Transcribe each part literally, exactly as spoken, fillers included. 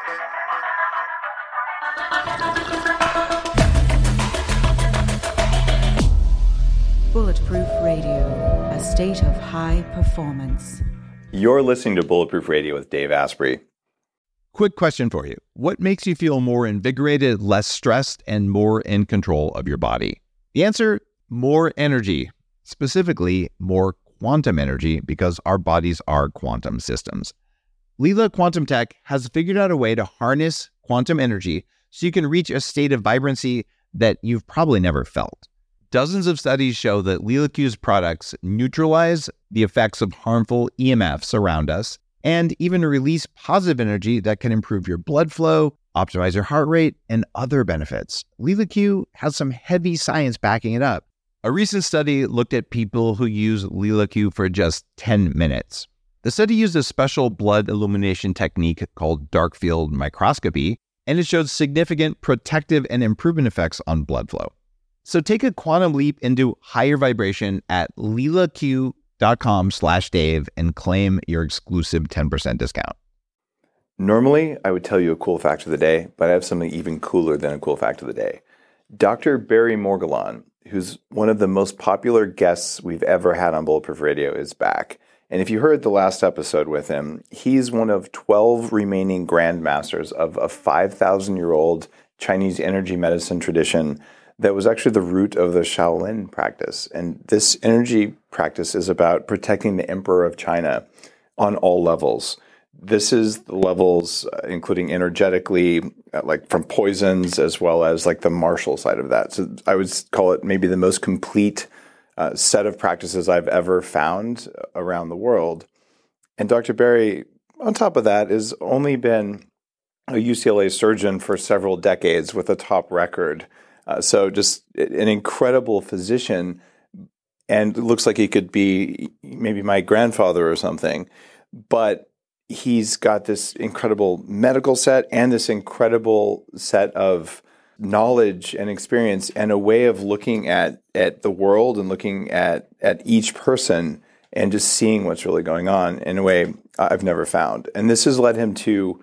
Bulletproof Radio, a state of high performance. You're listening to Bulletproof Radio with Dave Asprey. Quick question for you. What makes you feel more invigorated, less stressed, and more in control of your body? The answer, more energy. Specifically, more quantum energy, because our bodies are quantum systems. Leela Quantum Tech has figured out a way to harness quantum energy so you can reach a state of vibrancy that you've probably never felt. Dozens of studies show that LeelaQ's products neutralize the effects of harmful E M Fs around us and even release positive energy that can improve your blood flow, optimize your heart rate, and other benefits. LeelaQ has some heavy science backing it up. A recent study looked at people who use LeelaQ for just ten minutes. The study used a special blood illumination technique called dark field microscopy, and it showed significant protective and improvement effects on blood flow. So take a quantum leap into higher vibration at leelaq.com slash Dave and claim your exclusive ten percent discount. Normally, I would tell you a cool fact of the day, but I have something even cooler than a cool fact of the day. Doctor Barry Morguelan, who's one of the most popular guests we've ever had on Bulletproof Radio, is back. And if you heard the last episode with him, he's one of twelve remaining grandmasters of a five thousand year old Chinese energy medicine tradition that was actually the root of the Shaolin practice. And this energy practice is about protecting the Emperor of China on all levels. This is the levels, uh, including energetically, uh, like from poisons, as well as like the martial side of that. So I would call it maybe the most complete uh, set of practices I've ever found around the world. And Doctor Barry, on top of that, has only been a U C L A surgeon for several decades with a top record. Uh, so just an incredible physician, and it looks like he could be maybe my grandfather or something. But he's got this incredible medical set and this incredible set of knowledge and experience and a way of looking at, at the world and looking at, at each person and just seeing what's really going on in a way I've never found. And this has led him to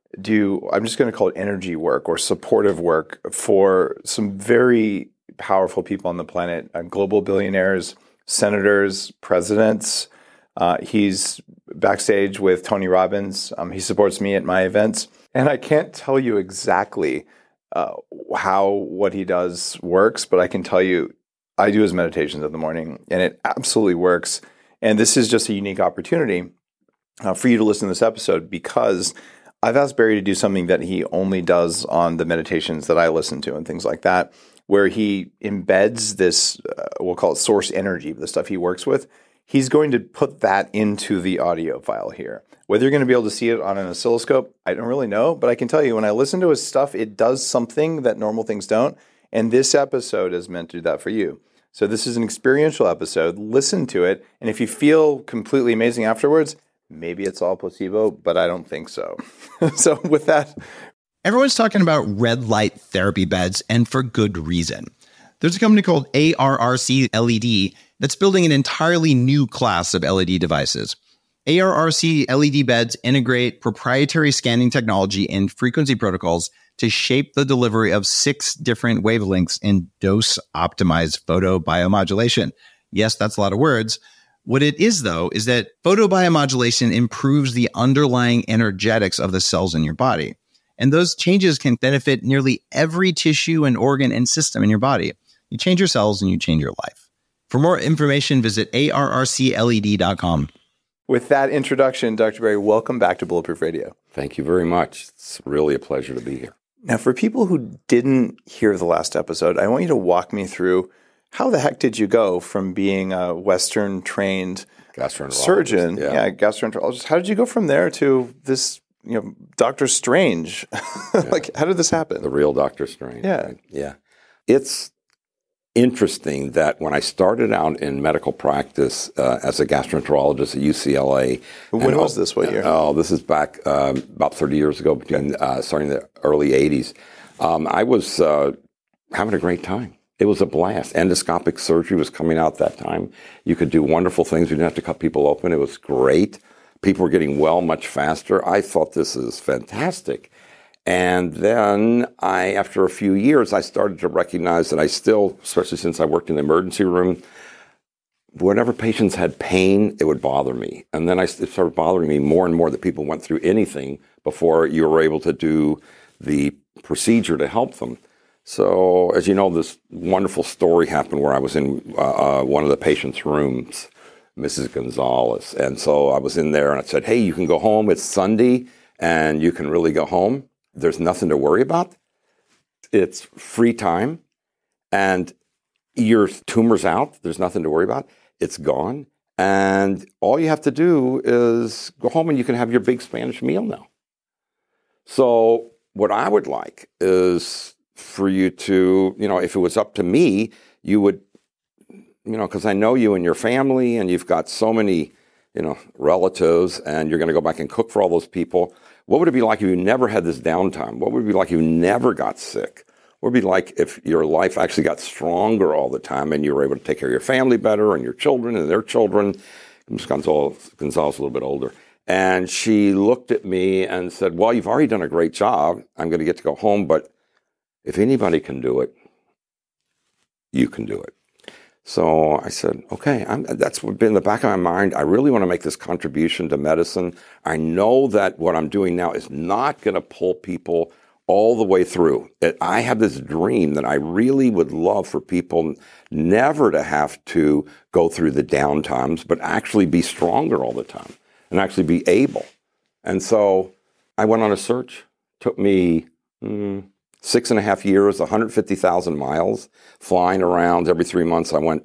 do, I'm just going to call it energy work or supportive work for some very powerful people on the planet, uh, global billionaires, senators, presidents. Uh, he's backstage with Tony Robbins. Um, he supports me at my events. And I can't tell you exactly uh, how what he does works, but I can tell you I do his meditations in the morning, and it absolutely works. And this is just a unique opportunity uh, for you to listen to this episode, because I've asked Barry to do something that he only does on the meditations that I listen to and things like that, where he embeds this, uh, we'll call it source energy, the stuff he works with. He's going to put that into the audio file here. Whether you're going to be able to see it on an oscilloscope, I don't really know, but I can tell you when I listen to his stuff, it does something that normal things don't. And this episode is meant to do that for you. So this is an experiential episode. Listen to it. And if you feel completely amazing afterwards, maybe it's all placebo, but I don't think so. So with that, everyone's talking about red light therapy beds, and for good reason. There's a company called A R R C L E D that's building an entirely new class of L E D devices. A R R C L E D beds integrate proprietary scanning technology and frequency protocols to shape the delivery of six different wavelengths in dose-optimized photobiomodulation. Yes, that's a lot of words. What it is, though, is that photobiomodulation improves the underlying energetics of the cells in your body. And those changes can benefit nearly every tissue and organ and system in your body. You change your cells and you change your life. For more information, visit A R R C L E D dot com. With that introduction, Doctor Barry, welcome back to Bulletproof Radio. Thank you very much. It's really a pleasure to be here. Now, for people who didn't hear the last episode, I want you to walk me through how the heck did you go from being a Western-trained surgeon, yeah. yeah, gastroenterologist? How did you go from there to this, you know, Doctor Strange? Like, yeah. How did this happen? The real Doctor Strange. Yeah, right? yeah. It's interesting that when I started out in medical practice uh, as a gastroenterologist at U C L A. When was this? What year? Oh, this is back um, about thirty years ago, between uh, starting in the early eighties. Um, I was uh, having a great time. It was a blast. Endoscopic surgery was coming out that time. You could do wonderful things. You didn't have to cut people open. It was great. People were getting well much faster. I thought this is fantastic. And then I, after a few years, I started to recognize that I still, especially since I worked in the emergency room, whenever patients had pain, it would bother me. And then I, it started bothering me more and more that people went through anything before you were able to do the procedure to help them. So, as you know, this wonderful story happened where I was in uh, uh, one of the patient's rooms, Missus Gonzalez. And so I was in there and I said, hey, you can go home. It's Sunday and you can really go home. There's nothing to worry about. It's free time and your tumor's out. There's nothing to worry about. It's gone. And all you have to do is go home and you can have your big Spanish meal now. So what I would like is for you to, you know, if it was up to me, you would, you know, because I know you and your family and you've got so many, you know, relatives and you're going to go back and cook for all those people. What would it be like if you never had this downtime? What would it be like if you never got sick? What would it be like if your life actually got stronger all the time and you were able to take care of your family better and your children and their children? Miz Gonzalez, Gonzalez a little bit older. And she looked at me and said, well, you've already done a great job. I'm going to get to go home, but if anybody can do it, you can do it. So I said, okay, I'm, that's been in the back of my mind. I really want to make this contribution to medicine. I know that what I'm doing now is not going to pull people all the way through. I have this dream that I really would love for people never to have to go through the down times, but actually be stronger all the time and actually be able. And so I went on a search. Took me mm, six and a half years, one hundred fifty thousand miles, flying around every three months. I went,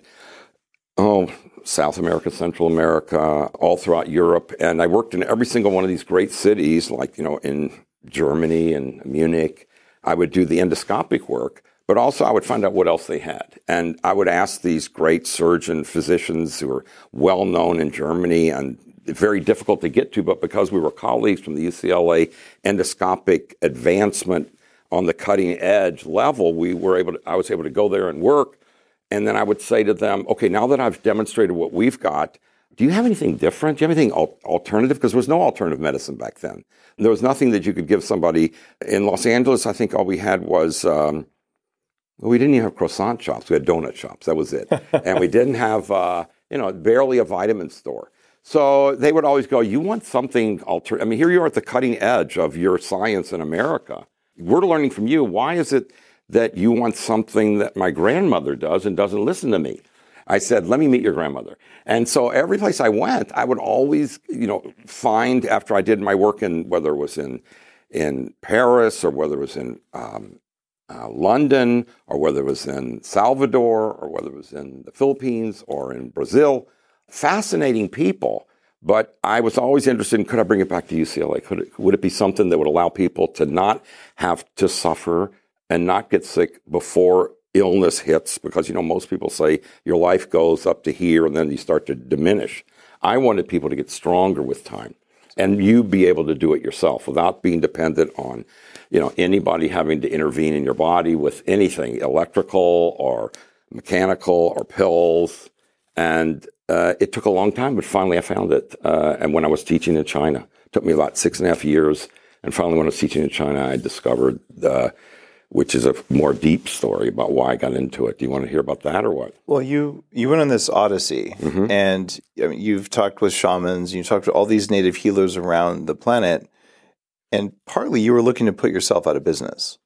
oh, South America, Central America, all throughout Europe. And I worked in every single one of these great cities, like, you know, in Germany and Munich. I would do the endoscopic work, but also I would find out what else they had. And I would ask these great surgeon physicians who were well known in Germany and very difficult to get to, but because we were colleagues from the U C L A endoscopic advancement on the cutting edge level, we were able to, I was able to go there and work. And then I would say to them, okay, now that I've demonstrated what we've got, do you have anything different? Do you have anything al- alternative? Because there was no alternative medicine back then. There was nothing that you could give somebody. In Los Angeles, I think all we had was, um, well, we didn't even have croissant shops. We had donut shops. That was it. And we didn't have, uh, you know, barely a vitamin store. So they would always go, you want something alternative. I mean, here you are at the cutting edge of your science in America. We're learning from you. Why is it that you want something that my grandmother does and doesn't listen to me? I said, let me meet your grandmother. And so every place I went, I would always, you know, find after I did my work in, whether it was in, in Paris or whether it was in um, uh, London or whether it was in Salvador or whether it was in the Philippines or in Brazil, fascinating people. But I was always interested in, could I bring it back to U C L A? Could it, would it be something that would allow people to not have to suffer and not get sick before illness hits? Because, you know, most people say your life goes up to here and then you start to diminish. I wanted people to get stronger with time and you be able to do it yourself without being dependent on, you know, anybody having to intervene in your body with anything, electrical or mechanical or pills. And uh, it took a long time, but finally I found it. Uh, and when I was teaching in China, it took me about six and a half years. And finally when I was teaching in China, I discovered the which is a more deep story about why I got into it. Do you want to hear about that or what? Well, you, you went on this odyssey, mm-hmm. and I mean, you've talked with shamans, you talked to all these native healers around the planet, and partly you were looking to put yourself out of business.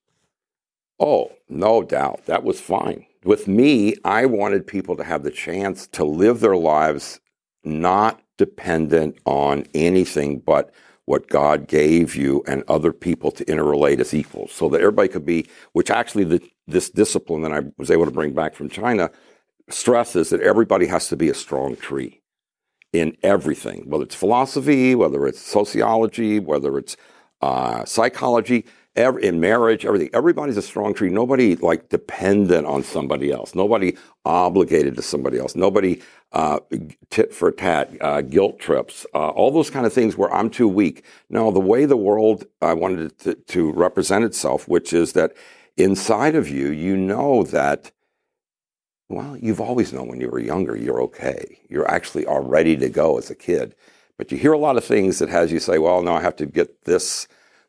Oh, no doubt. That was fine. With me, I wanted people to have the chance to live their lives not dependent on anything but what God gave you and other people to interrelate as equals so that everybody could be, which actually the, this discipline that I was able to bring back from China stresses that everybody has to be a strong tree in everything, whether it's philosophy, whether it's sociology, whether it's uh, psychology, every, in marriage, everything. Everybody's a strong tree. Nobody like dependent on somebody else. Nobody obligated to somebody else. Nobody uh, tit for tat, uh, guilt trips, uh, all those kind of things where I'm too weak. No, the way the world I wanted it to, to represent itself, which is that inside of you, you know that, well, you've always known when you were younger, you're okay. You're actually all ready to go as a kid. But you hear a lot of things that has you say, well, no, I have to get this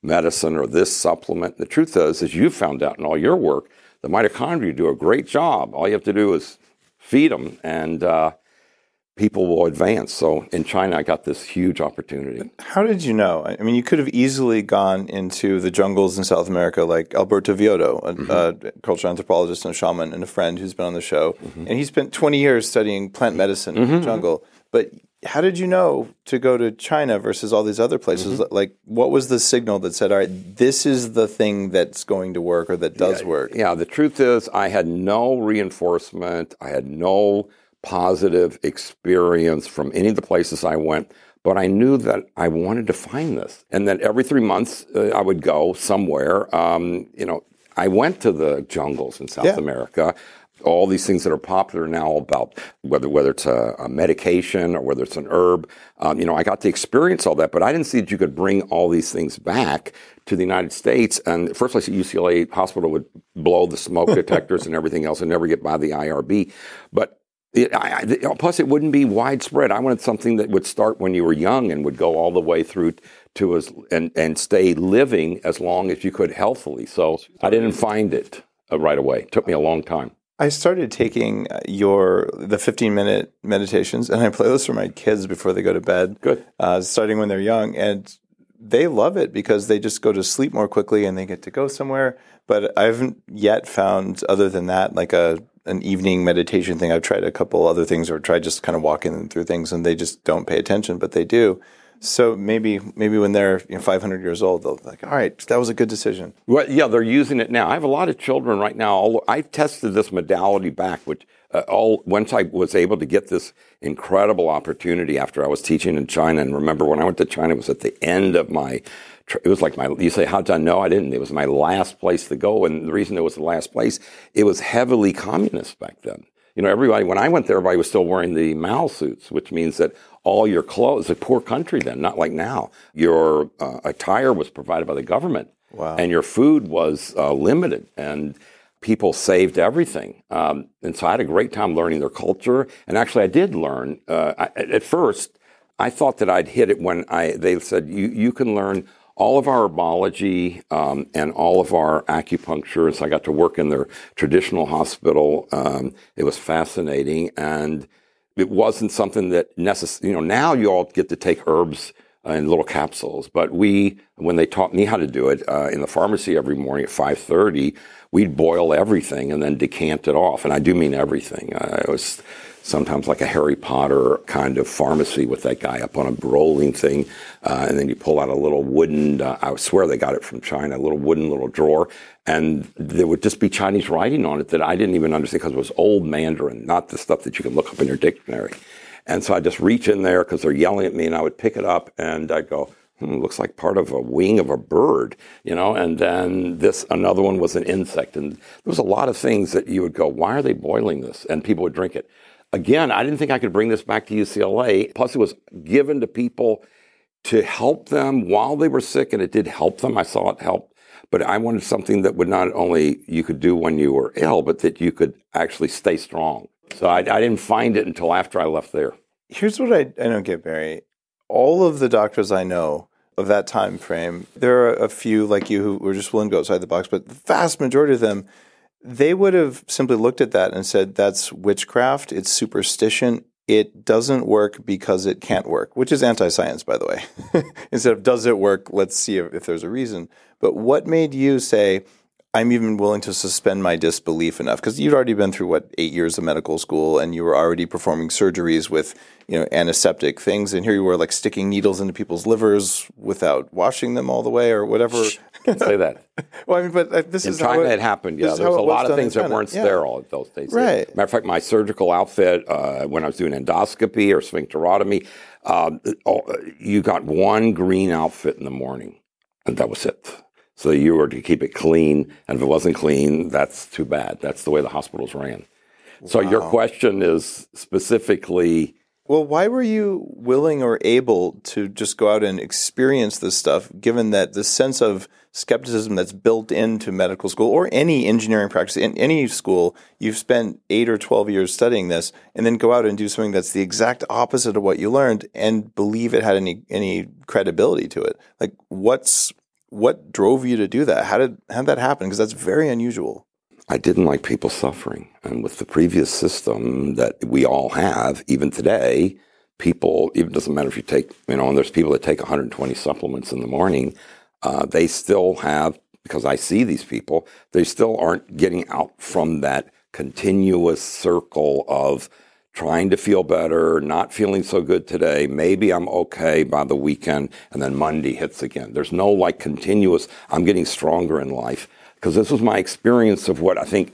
medicine or this supplement. The truth is, as you found out in all your work, the mitochondria do a great job. All you have to do is feed them, and uh, people will advance. So in China, I got this huge opportunity. How did you know? I mean, you could have easily gone into the jungles in South America, like Alberto Villoldo, a, mm-hmm. a cultural anthropologist and a shaman, and a friend who's been on the show. Mm-hmm. And he spent twenty years studying plant medicine mm-hmm. in the jungle. But how did you know to go to China versus all these other places? Mm-hmm. Like, what was the signal that said, all right, this is the thing that's going to work or that does yeah, work? Yeah, the truth is I had no reinforcement. I had no positive experience from any of the places I went, but I knew that I wanted to find this. And that every three months uh, I would go somewhere. Um, you know, I went to the jungles in South yeah. America. All these things that are popular now about whether whether it's a, a medication or whether it's an herb, um, you know, I got to experience all that, but I didn't see that you could bring all these things back to the United States. And the first place at U C L A hospital would blow the smoke detectors and everything else and never get by the I R B. But it, I, I, plus, it wouldn't be widespread. I wanted something that would start when you were young and would go all the way through to as and and stay living as long as you could healthily. So I didn't find it uh, right away. It took me a long time. I started taking your the fifteen minute meditations, and I play those for my kids before they go to bed. Good. Uh, starting when they're young, and they love it because they just go to sleep more quickly and they get to go somewhere. But I haven't yet found, other than that, like a an evening meditation thing. I've tried a couple other things, or tried just kind of walking them through things, and they just don't pay attention, but they do. So maybe maybe when they're you know, five hundred years old, they'll be like, all right, that was a good decision. Well, yeah, they're using it now. I have a lot of children right now. I've tested this modality back, which uh, all once I was able to get this incredible opportunity after I was teaching in China. And remember, when I went to China, it was at the end of my, it was like my, you say, how did I know? I didn't. It was my last place to go. And the reason it was the last place, it was heavily communist back then. You know, everybody, when I went there, everybody was still wearing the Mao suits, which means that all your clothes, a poor country then, not like now. Your uh, attire was provided by the government. Wow. And your food was uh, limited, and people saved everything. Um, and so I had a great time learning their culture. And actually, I did learn. Uh, I, at first, I thought that I'd hit it when I they said, you, you can learn all of our herbology um, and all of our acupuncture. So I got to work in their traditional hospital. Um, it was fascinating, and it wasn't something that necessarily, you know, now you all get to take herbs uh, in little capsules. But we, when they taught me how to do it uh, in the pharmacy every morning at five thirty, we'd boil everything and then decant it off. And I do mean everything. Uh, it was sometimes like a Harry Potter kind of pharmacy with that guy up on a rolling thing. Uh, and then you pull out a little wooden, uh, I swear they got it from China, a little wooden little drawer. And there would just be Chinese writing on it that I didn't even understand because it was old Mandarin, not the stuff that you can look up in your dictionary. And so I'd just reach in there because they're yelling at me, and I would pick it up and I'd go, hmm, looks like part of a wing of a bird, you know, and then this, another one was an insect. And there was a lot of things that you would go, why are they boiling this? And people would drink it. Again, I didn't think I could bring this back to U C L A. Plus, it was given to people to help them while they were sick, and it did help them. I saw it help. But I wanted something that would not only you could do when you were ill, but that you could actually stay strong. So I, I didn't find it until after I left there. Here's what I, I don't get, Barry. All of the doctors I know of that time frame, there are a few like you who were just willing to go outside the box, but the vast majority of them, they would have simply looked at that and said, that's witchcraft, it's superstition, it doesn't work because it can't work, which is anti-science, by the way. Instead of does it work, let's see if, if there's a reason. But what made you say, I'm even willing to suspend my disbelief enough? Because you'd already been through, what, eight years of medical school, and you were already performing surgeries with, you know, antiseptic things, and here you were like sticking needles into people's livers without washing them all the way or whatever. Can't say that. Well, I mean, but uh, this in is China how it, it happened. Yeah, there was a lot of things that weren't yeah. sterile at those days. Right. Matter of fact, my surgical outfit uh, when I was doing endoscopy or sphincterotomy, uh, you got one green outfit in the morning, and that was it. So you were to keep it clean, and if it wasn't clean, that's too bad. That's the way the hospitals ran. So wow. Your question is specifically... Well, why were you willing or able to just go out and experience this stuff, given that the sense of skepticism that's built into medical school or any engineering practice, in any school, you've spent eight or twelve years studying this, and then go out and do something that's the exact opposite of what you learned and believe it had any any credibility to it? Like, what's what drove you to do that? How did how did that happen? Because that's very unusual. I didn't like people suffering. And with the previous system that we all have, even today, people, even doesn't matter if you take, you know, and there's people that take one hundred twenty supplements in the morning, uh, they still have, because I see these people, they still aren't getting out from that continuous circle of trying to feel better, not feeling so good today. Maybe I'm okay by the weekend, and then Monday hits again. There's no like continuous, I'm getting stronger in life. Because this was my experience of what I think,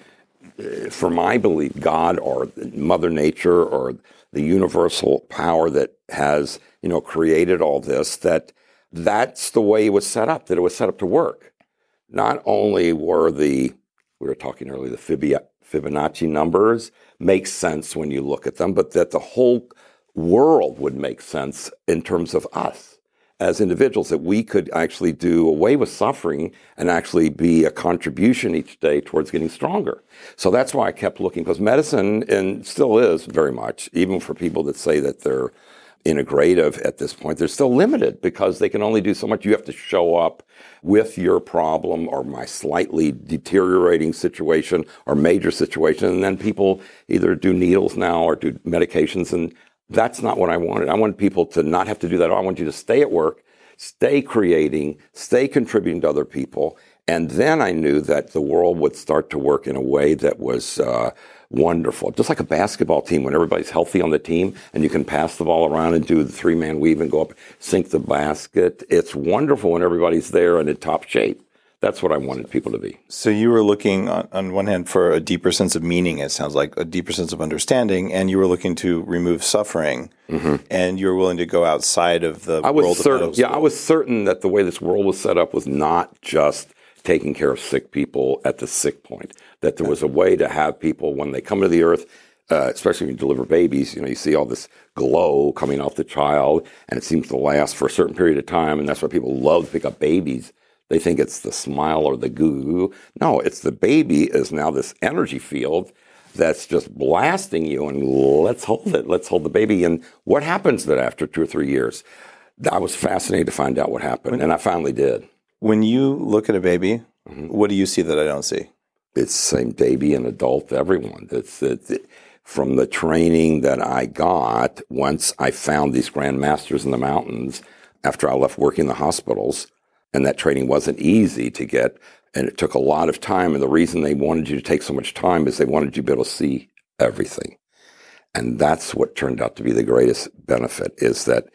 for my belief, God or Mother Nature or the universal power that has, you know, created all this, that that's the way it was set up, that it was set up to work. Not only were the, we were talking earlier, the Fibonacci numbers make sense when you look at them, but that the whole world would make sense in terms of us as individuals, that we could actually do away with suffering and actually be a contribution each day towards getting stronger. So that's why I kept looking, because medicine, and still is very much, even for people that say that they're integrative at this point, they're still limited because they can only do so much. You have to show up with your problem or my slightly deteriorating situation or major situation, and then people either do needles now or do medications, and that's not what I wanted. I wanted people to not have to do that. I want you to stay at work, stay creating, stay contributing to other people. And then I knew that the world would start to work in a way that was uh, wonderful. Just like a basketball team, when everybody's healthy on the team and you can pass the ball around and do the three-man weave and go up, sink the basket. It's wonderful when everybody's there and in top shape. That's what I wanted people to be. So you were looking, on, on one hand, for a deeper sense of meaning, it sounds like, a deeper sense of understanding, and you were looking to remove suffering, mm-hmm. and you were willing to go outside of the I was world certain, of Yeah, I was certain that the way this world was set up was not just taking care of sick people at the sick point, that there was a way to have people, when they come to the earth, uh, especially when you deliver babies, you know, you see all this glow coming off the child, and it seems to last for a certain period of time, and that's why people love to pick up babies. They think it's the smile or the goo. No, it's the baby is now this energy field that's just blasting you, and let's hold it. Let's hold the baby. And what happens then after two or three years? I was fascinated to find out what happened, and I finally did. When you look at a baby, mm-hmm. what do you see that I don't see? It's the same baby and adult, everyone. It's, it's it, from the training that I got once I found these grand masters in the mountains after I left working in the hospitals. And that training wasn't easy to get, and it took a lot of time. And the reason they wanted you to take so much time is they wanted you to be able to see everything. And that's what turned out to be the greatest benefit, is that,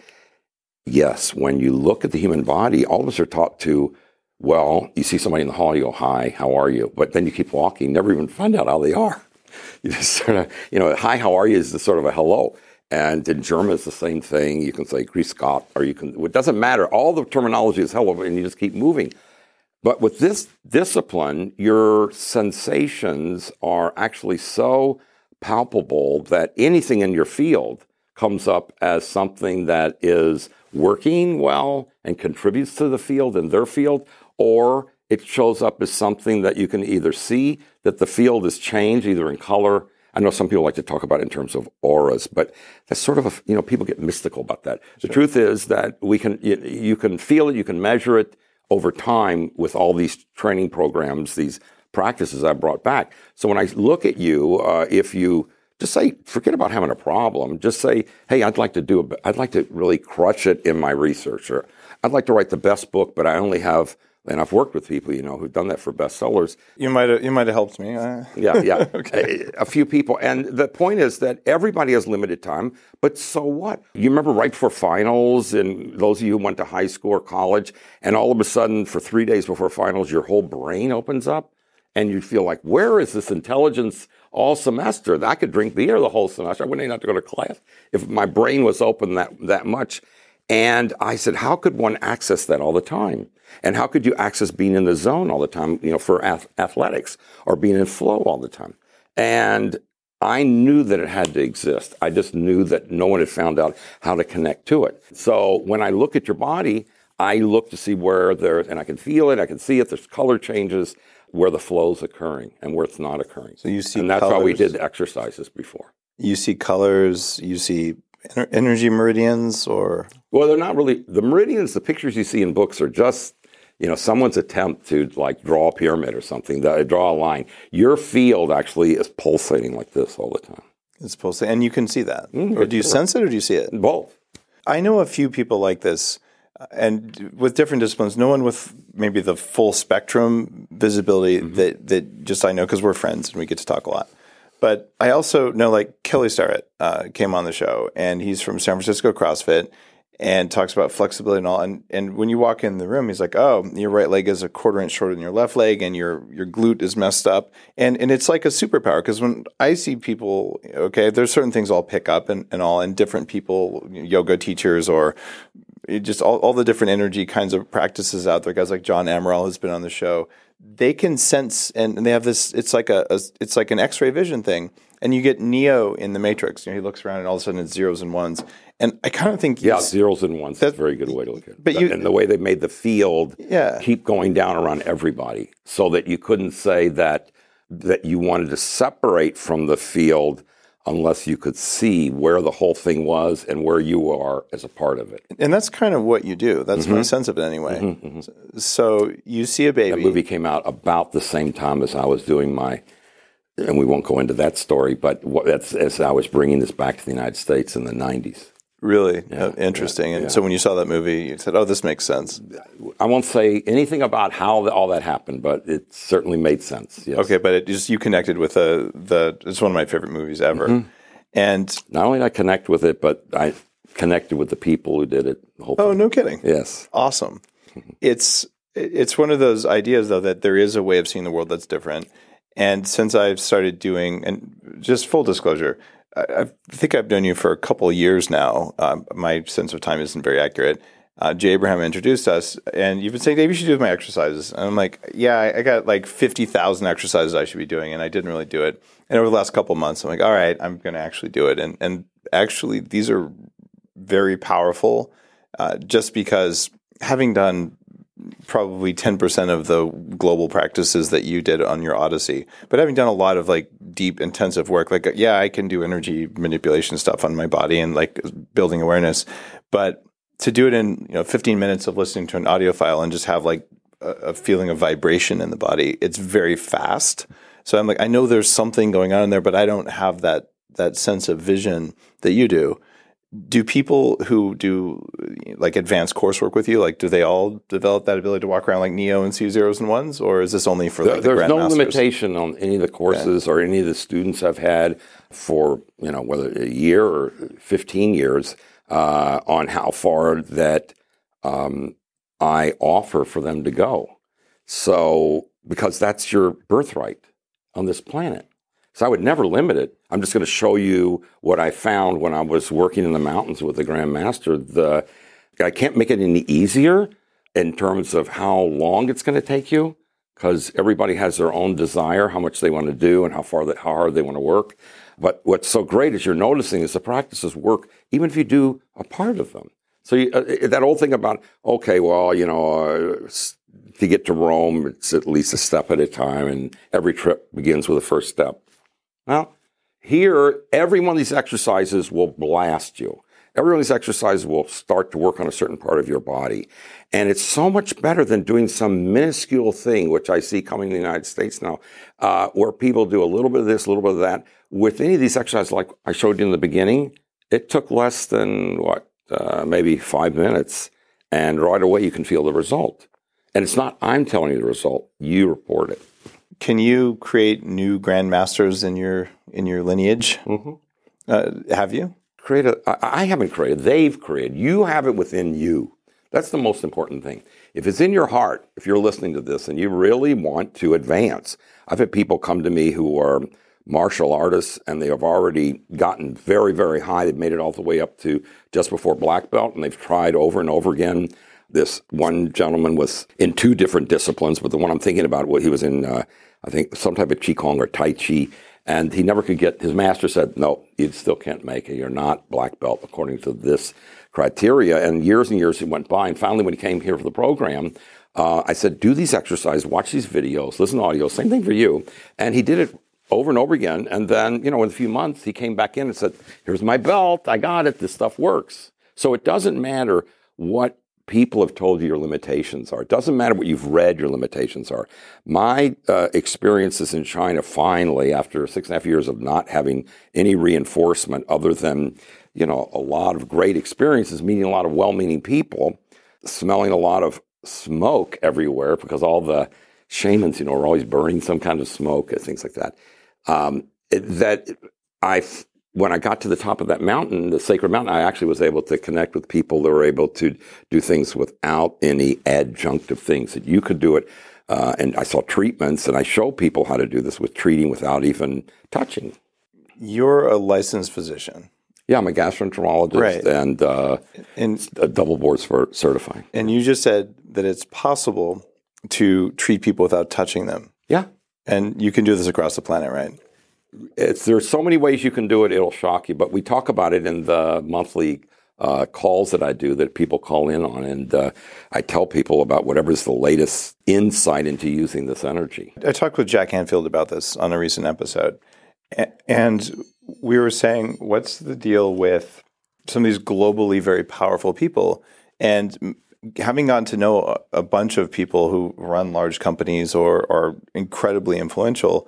yes, when you look at the human body, all of us are taught to, well, you see somebody in the hall, you go, hi, how are you? But then you keep walking, never even find out how they are. You just sort of, you know, hi, how are you is the sort of a hello. And in German, it's the same thing. You can say Grüß Gott, or you can, it doesn't matter. All the terminology is hello, and you just keep moving. But with this discipline, your sensations are actually so palpable that anything in your field comes up as something that is working well and contributes to the field and their field, or it shows up as something that you can either see that the field has changed, either in color. I know some people like to talk about it in terms of auras, but that's sort of a, you know, people get mystical about that. Sure. The truth is that we can, you, you can feel it, you can measure it over time with all these training programs, these practices I brought back. So when I look at you, uh, if you just say, forget about having a problem, just say, hey, I'd like to do, a, I'd like to really crush it in my research, or I'd like to write the best book, but I only have, and I've worked with people, you know, who've done that for bestsellers. You might have, you might have helped me. Uh... Yeah, yeah. Okay. A, a few people. And the point is that everybody has limited time, but so what? You remember right before finals, and those of you who went to high school or college, and all of a sudden for three days before finals, your whole brain opens up, and you feel like, where is this intelligence all semester? I could drink beer the whole semester. I wouldn't even have to go to class if my brain was open that, that much. And I said, how could one access that all the time? And how could you access being in the zone all the time, you know, for ath- athletics, or being in flow all the time? And I knew that it had to exist. I just knew that no one had found out how to connect to it. So when I look at your body, I look to see where there, and I can feel it, I can see it, there's color changes, where the flow's occurring and where it's not occurring. So you see And that's colors. why we did the exercises before. You see colors, you see ener- energy meridians, or? Well, they're not really, the meridians, the pictures you see in books are just, you know, someone's attempt to like draw a pyramid or something, the, draw a line. Your field actually is pulsating like this all the time. It's pulsating, and you can see that. Mm, or do you sure. sense it, or do you see it? Both. I know a few people like this, and with different disciplines. No one with maybe the full spectrum visibility mm-hmm. that that just I know because we're friends and we get to talk a lot. But I also know like Kelly Starrett uh, came on the show, and he's from San Francisco CrossFit and talks about flexibility and all. And and when you walk in the room, he's like, "Oh, your right leg is a quarter inch shorter than your left leg, and your your glute is messed up." And and it's like a superpower because when I see people, okay, there's certain things I'll pick up and, and all, and different people, yoga teachers or just all, all the different energy kinds of practices out there. Guys like John Amaral has been on the show. They can sense, and, and they have this. It's like a, a it's like an X-ray vision thing, and you get Neo in the Matrix. You know, he looks around, and all of a sudden it's zeros and ones. And I kind of think, yeah, zeros and ones. That's a very good way to look at it. But you, and the way they made the field yeah. keep going down around everybody, so that you couldn't say that that you wanted to separate from the field unless you could see where the whole thing was and where you are as a part of it. And that's kind of what you do. That's mm-hmm. my sense of it anyway. Mm-hmm, mm-hmm. So you see a baby. That movie came out about the same time as I was doing my, and we won't go into that story, but what, that's as I was bringing this back to the United States in the nineties. Really? Yeah, uh, interesting. yeah, and yeah. so when you saw that movie, you said, oh, this makes sense. I won't say anything about how the, all that happened, but it certainly made sense. Yes. Okay, but it just you connected with the, the it's one of my favorite movies ever. Mm-hmm. And not only did I connect with it, but I connected with the people who did it. The whole oh, thing. no kidding. Yes. Awesome. It's it's one of those ideas, though, that there is a way of seeing the world that's different. And since I've started doing, and just full disclosure, I, I think I've known you for a couple of years now. Um, my sense of time isn't very accurate. Uh, Jay Abraham introduced us, and you've been saying, Dave, you should do my exercises. And I'm like, yeah, I, I got like fifty thousand exercises I should be doing, and I didn't really do it. And over the last couple of months, I'm like, all right, I'm going to actually do it. And and actually, these are very powerful uh, just because having done probably ten percent of the global practices that you did on your Odyssey, but having done a lot of like deep, intensive work, like, yeah, I can do energy manipulation stuff on my body and like building awareness, but to do it in, you know, fifteen minutes of listening to an audio file and just have like a, a feeling of vibration in the body, it's very fast. So I'm like, I know there's something going on in there, but I don't have that that sense of vision that you do. Do people who do like advanced coursework with you, like, do they all develop that ability to walk around like Neo and see zeros and ones, or is this only for like there, the There's no grandmasters? limitation on any of the courses okay. or any of the students I've had for, you know, whether a year or fifteen years uh, on how far that um, I offer for them to go. So, because that's your birthright on this planet. So I would never limit it. I'm just going to show you what I found when I was working in the mountains with the Grand Master. The, I can't make it any easier in terms of how long it's going to take you, because everybody has their own desire, how much they want to do and how far, that, how hard they want to work. But what's so great is you're noticing is the practices work even if you do a part of them. So you, uh, that old thing about, okay, well, you know, uh, to get to Rome, it's at least a step at a time, and every trip begins with a first step. Well, here, every one of these exercises will blast you. Every one of these exercises will start to work on a certain part of your body. And it's so much better than doing some minuscule thing, which I see coming in the United States now, uh, where people do a little bit of this, a little bit of that. With any of these exercises, like I showed you in the beginning, it took less than, what, uh, maybe five minutes. And right away, you can feel the result. And it's not I'm telling you the result, you report it. Can you create new grandmasters in your in your lineage? Mm-hmm. Uh, have you? Create a, I, I haven't created. They've created. You have it within you. That's the most important thing. If it's in your heart, if you're listening to this and you really want to advance, I've had people come to me who are martial artists and they have already gotten very, very high. They've made it all the way up to just before black belt, and they've tried over and over again. This one gentleman was in two different disciplines, but the one I'm thinking about, well, he was in, uh, I think, some type of Qigong or Tai Chi, and he never could get, his master said, no, you still can't make it. You're not black belt according to this criteria. And years and years he went by, and finally when he came here for the program, uh, I said, do these exercises, watch these videos, listen to audio, same thing for you. And he did it over and over again, and then, you know, in a few months, he came back in and said, here's my belt, I got it, this stuff works. So it doesn't matter what people have told you your limitations are. It doesn't matter what you've read your limitations are. My uh, experiences in China, finally, after six and a half years of not having any reinforcement other than, you know, a lot of great experiences, meeting a lot of well-meaning people, smelling a lot of smoke everywhere because all the shamans, you know, are always burning some kind of smoke and things like that. Um, that I, when I got to the top of that mountain, the sacred mountain, I actually was able to connect with people that were able to do things without any adjunctive things, that you could do it. Uh, and I saw treatments, and I show people how to do this with treating without even touching. You're a licensed physician. Yeah, I'm a gastroenterologist right. and, uh, and a double board certified. And you just said that it's possible to treat people without touching them. Yeah. And you can do this across the planet, right? It's, there's so many ways you can do it, it'll shock you. But we talk about it in the monthly uh, calls that I do that people call in on. And uh, I tell people about whatever's the latest insight into using this energy. I talked with Jack Hanfield about this on a recent episode. And we were saying, what's the deal with some of these globally very powerful people? And having gotten to know a bunch of people who run large companies or are incredibly influential,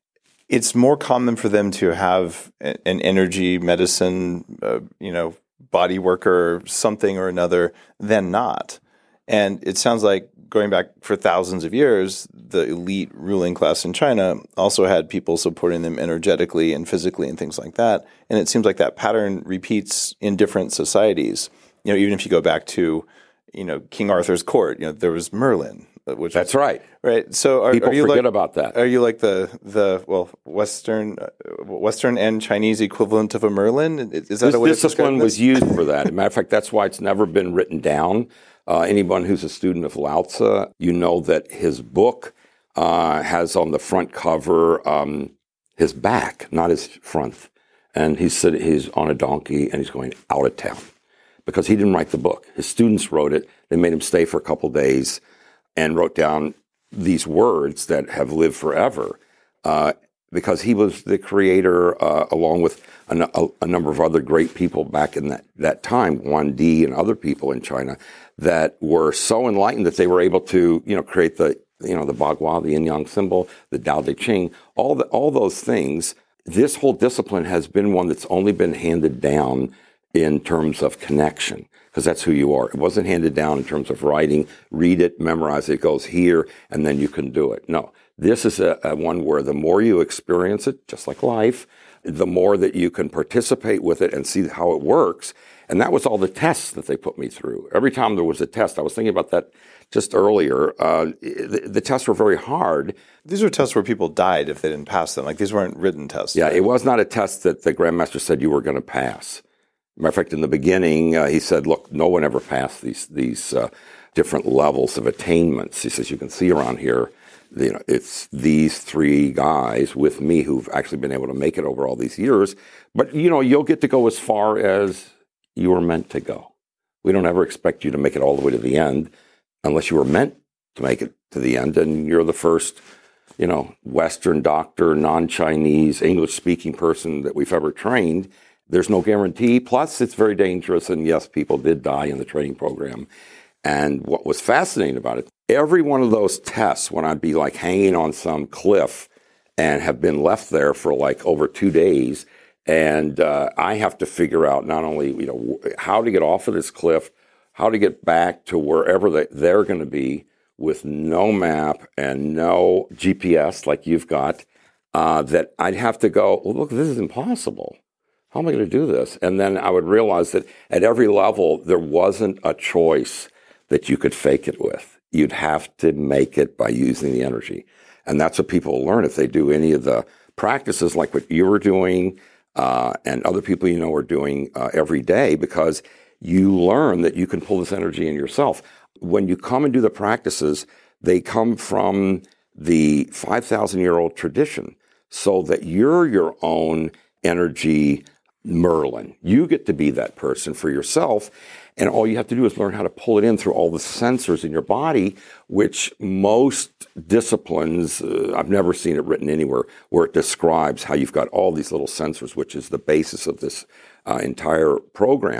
it's more common for them to have an energy medicine, uh, you know, body worker, something or another, than not. And it sounds like going back for thousands of years, the elite ruling class in China also had people supporting them energetically and physically and things like that. And it seems like that pattern repeats in different societies. You know, even if you go back to, you know, King Arthur's court, you know, there was Merlin. Which That's was, right. Right. So are, people are you forget like, about that. Are you like the the well Western uh, Western and Chinese equivalent of a Merlin? Is that this a way discipline to was used for that? As a matter of fact, that's why it's never been written down. Uh, anyone who's a student of Lao Tzu, you know that his book uh, has on the front cover um, his back, not his front, and he's sitting, he's on a donkey and he's going out of town because he didn't write the book. His students wrote it. They made him stay for a couple days and wrote down these words that have lived forever, uh, because he was the creator, uh, along with a, a, a number of other great people back in that, that time, Huan Di and other people in China, that were so enlightened that they were able to, you know, create the, you know, the Bagua, the Yin Yang symbol, the Tao Te Ching, all the, all those things. This whole discipline has been one that's only been handed down in terms of connection, because that's who you are. It wasn't handed down in terms of writing, read it, memorize it, it goes here, and then you can do it. No, this is a, a one where the more you experience it, just like life, the more that you can participate with it and see how it works. And that was all the tests that they put me through. Every time there was a test, I was thinking about that just earlier, uh, the, the tests were very hard. These were tests where people died if they didn't pass them. Like, these weren't written tests. Yeah, right? It was not a test that the Grandmaster said you were going to pass. Matter of fact, in the beginning, uh, he said, look, no one ever passed these these uh, different levels of attainments. He says, you can see around here, you know, it's these three guys with me who've actually been able to make it over all these years. But, you know, you'll get to go as far as you were meant to go. We don't ever expect you to make it all the way to the end unless you were meant to make it to the end. And you're the first, you know, Western doctor, non-Chinese, English-speaking person that we've ever trained. There's no guarantee. Plus, it's very dangerous. And yes, people did die in the training program. And what was fascinating about it, every one of those tests, when I'd be like hanging on some cliff and have been left there for like over two days, and uh, I have to figure out not only, you know, how to get off of this cliff, how to get back to wherever they, they're going to be with no map and no G P S like you've got, uh, that I'd have to go, well, look, this is impossible. How am I going to do this? And then I would realize that at every level, there wasn't a choice that you could fake it with. You'd have to make it by using the energy. And that's what people will learn if they do any of the practices like what you were doing, uh, and other people you know are doing uh, every day, because you learn that you can pull this energy in yourself. When you come and do the practices, they come from the five thousand year old tradition, so that you're your own energy Merlin. You get to be that person for yourself, and all you have to do is learn how to pull it in through all the sensors in your body, which most disciplines, uh, I've never seen it written anywhere, where it describes how you've got all these little sensors, which is the basis of this uh, entire program,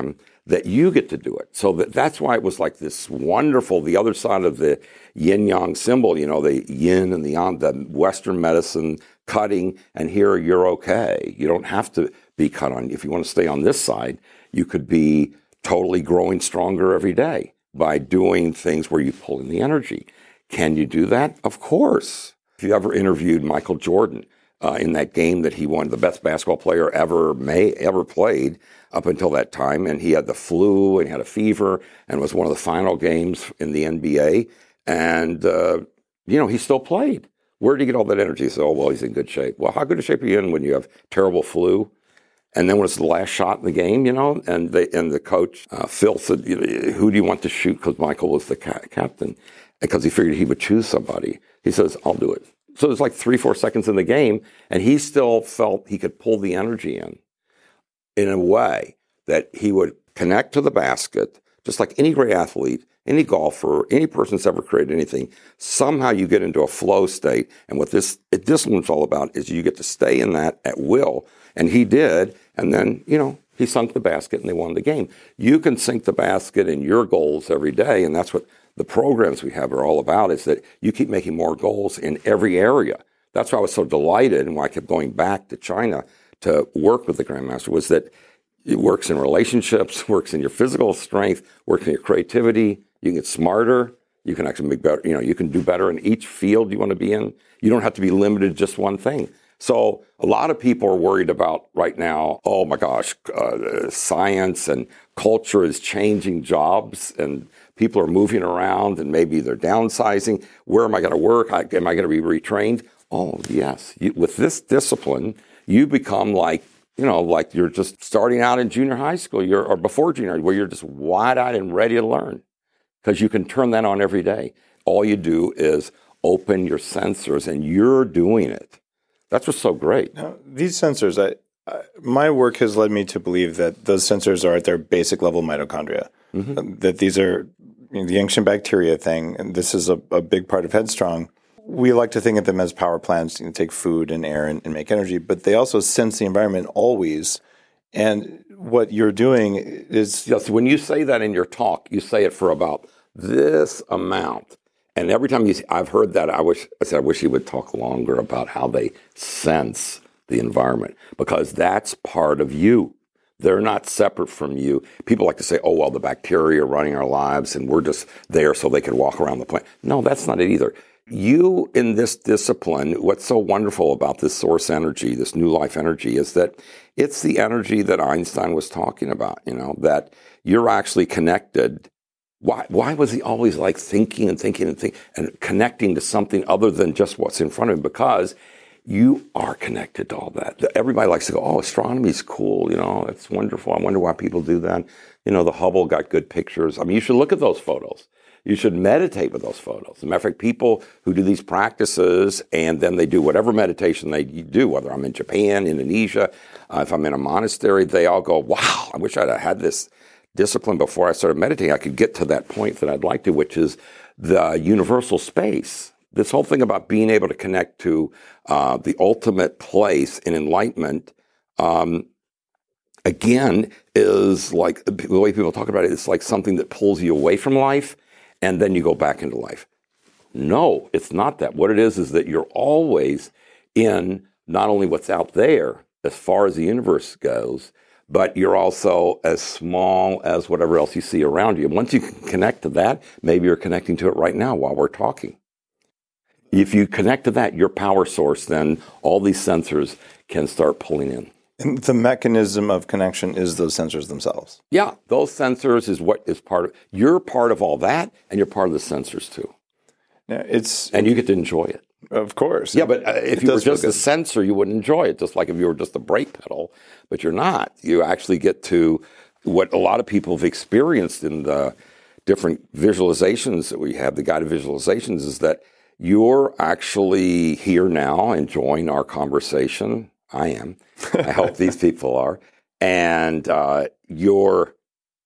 that you get to do it. So that, that's why it was like this wonderful, the other side of the yin-yang symbol, you know, the yin and the yang, the Western medicine cutting, and here you're okay. You don't have to be cut on. If you want to stay on this side, you could be totally growing stronger every day by doing things where you pull in the energy. Can you do that? Of course. If you ever interviewed Michael Jordan uh, in that game that he won, the best basketball player ever may ever played up until that time, and he had the flu and he had a fever and was one of the final games in the N B A, and uh, you know, he still played. Where did he get all that energy? He said, oh, well, he's in good shape. Well, how good a shape are you in when you have terrible flu? And then when it's the last shot in the game, you know, and they, and the coach, uh, Phil, said, you know, who do you want to shoot? Because Michael was the ca- captain, because he figured he would choose somebody. He says, I'll do it. So it was like three, four seconds in the game, and he still felt he could pull the energy in, in a way that he would connect to the basket, just like any great athlete, any golfer, any person that's ever created anything. Somehow you get into a flow state, and what this discipline's all about is you get to stay in that at will, and he did, and then, you know, he sunk the basket and they won the game. You can sink the basket in your goals every day, and that's what the programs we have are all about, is that you keep making more goals in every area. That's why I was so delighted, and why I kept going back to China to work with the Grandmaster, was that it works in relationships, works in your physical strength, works in your creativity. You can get smarter. You can actually make better, you know, you can do better in each field you want to be in. You don't have to be limited to just one thing. So a lot of people are worried about right now, oh my gosh, uh, science and culture is changing jobs, and people are moving around, and maybe they're downsizing. Where am I going to work? I, am I going to be retrained? Oh, yes. You, with this discipline, you become like, you know, like you're just starting out in junior high school, you're, or before junior, where you're just wide-eyed and ready to learn, because you can turn that on every day. All you do is open your sensors, and you're doing it. That's what's so great. Now, these sensors, I, I, my work has led me to believe that those sensors are at their basic level mitochondria, mm-hmm. um, that these are, you know, the ancient bacteria thing, and this is a, a big part of Headstrong. We like to think of them as power plants, you know, take food and air and, and make energy, but they also sense the environment always. And what you're doing is... Yes, when you say that in your talk, you say it for about this amount. And every time you, I've heard that, I wish I said I wish you would talk longer about how they sense the environment, because that's part of you. They're not separate from you. People like to say, "Oh, well, the bacteria are running our lives, and we're just there so they can walk around the planet." No, that's not it either. You in this discipline, what's so wonderful about this source energy, this new life energy, is that it's the energy that Einstein was talking about. You know, that you're actually connected. Why, why was he always like thinking and thinking and thinking and connecting to something other than just what's in front of him? Because you are connected to all that. Everybody likes to go, oh, astronomy's cool. You know, it's wonderful. I wonder why people do that. You know, the Hubble got good pictures. I mean, you should look at those photos. You should meditate with those photos. As a matter of fact, people who do these practices and then they do whatever meditation they do, whether I'm in Japan, Indonesia, uh, if I'm in a monastery, they all go, wow, I wish I'd have had this discipline before I started meditating. I could get to that point that I'd like to, which is the universal space. This whole thing about being able to connect to uh, the ultimate place in enlightenment, um, again, is like the way people talk about it. It's like something that pulls you away from life, and then you go back into life. No, it's not that. What it is is that you're always in not only what's out there as far as the universe goes, but you're also as small as whatever else you see around you. And once you can connect to that, maybe you're connecting to it right now while we're talking. If you connect to that, your power source, then all these sensors can start pulling in. And the mechanism of connection is those sensors themselves. Yeah, those sensors is what is part of, you're part of all that, and you're part of the sensors too. Yeah, it's and you get to enjoy it. Of course. Yeah, but uh, if it you were just a sensor, you wouldn't enjoy it, just like if you were just a brake pedal, but you're not. You actually get to what a lot of people have experienced in the different visualizations that we have, the guided visualizations, is that you're actually here now enjoying our conversation. I am. I hope these people are. And uh, you're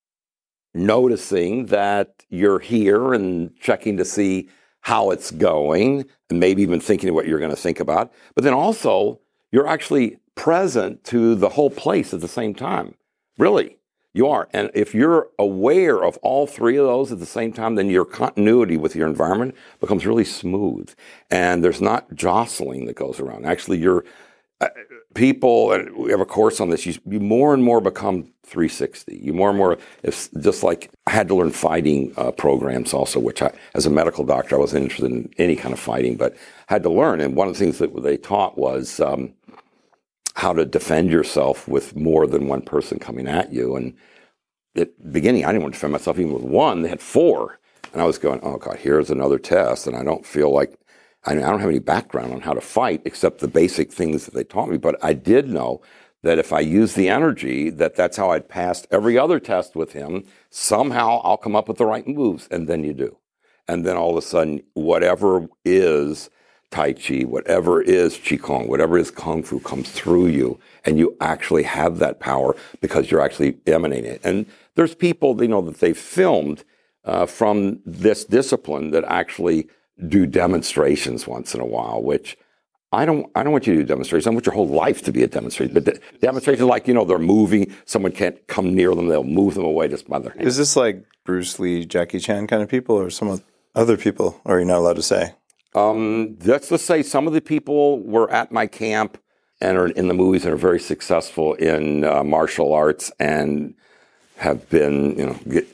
noticing that you're here and checking to see how it's going, and maybe even thinking of what you're going to think about. But then also, you're actually present to the whole place at the same time. Really. You are. And if you're aware of all three of those at the same time, then your continuity with your environment becomes really smooth. And there's not jostling that goes around. Actually, you're uh, people, and we have a course on this, you, you more and more become three sixty. You more and more, it's just like I had to learn fighting uh, programs also, which I, as a medical doctor, I wasn't interested in any kind of fighting, but had to learn. And one of the things that they taught was um, how to defend yourself with more than one person coming at you. And at the beginning, I didn't want to defend myself even with one. They had four. And I was going, oh, God, here's another test. And I don't feel like, I don't have any background on how to fight except the basic things that they taught me. But I did know that if I used the energy, that that's how I'd passed every other test with him. Somehow I'll come up with the right moves. And then you do. And then all of a sudden, whatever is Tai Chi, whatever is Qigong, whatever is Kung Fu comes through you. And you actually have that power because you're actually emanating it. And there's people, you know, that they've filmed uh, from this discipline that actually do demonstrations once in a while, which I don't I don't want you to do demonstrations. I want your whole life to be a demonstration. But de- demonstrations like, you know, they're moving, someone can't come near them, they'll move them away just by their hand. Is this like Bruce Lee, Jackie Chan kind of people or some other people, or are you not allowed to say? Um, let's just say some of the people were at my camp and are in the movies and are very successful in uh, martial arts and have been, you know, get,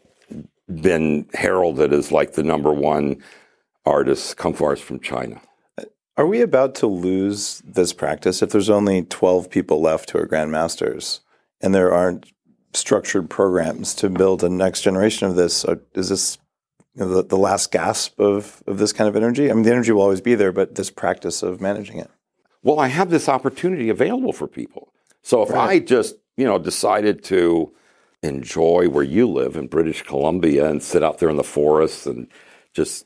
been heralded as like the number one artists, Kung Fu artists from China. Are we about to lose this practice if there's only twelve people left who are grandmasters and there aren't structured programs to build a next generation of this? Is this you know, the, the last gasp of, of this kind of energy? I mean, the energy will always be there, but this practice of managing it. Well, I have this opportunity available for people. So if Right. I just, you know, decided to enjoy where you live in British Columbia and sit out there in the forests and just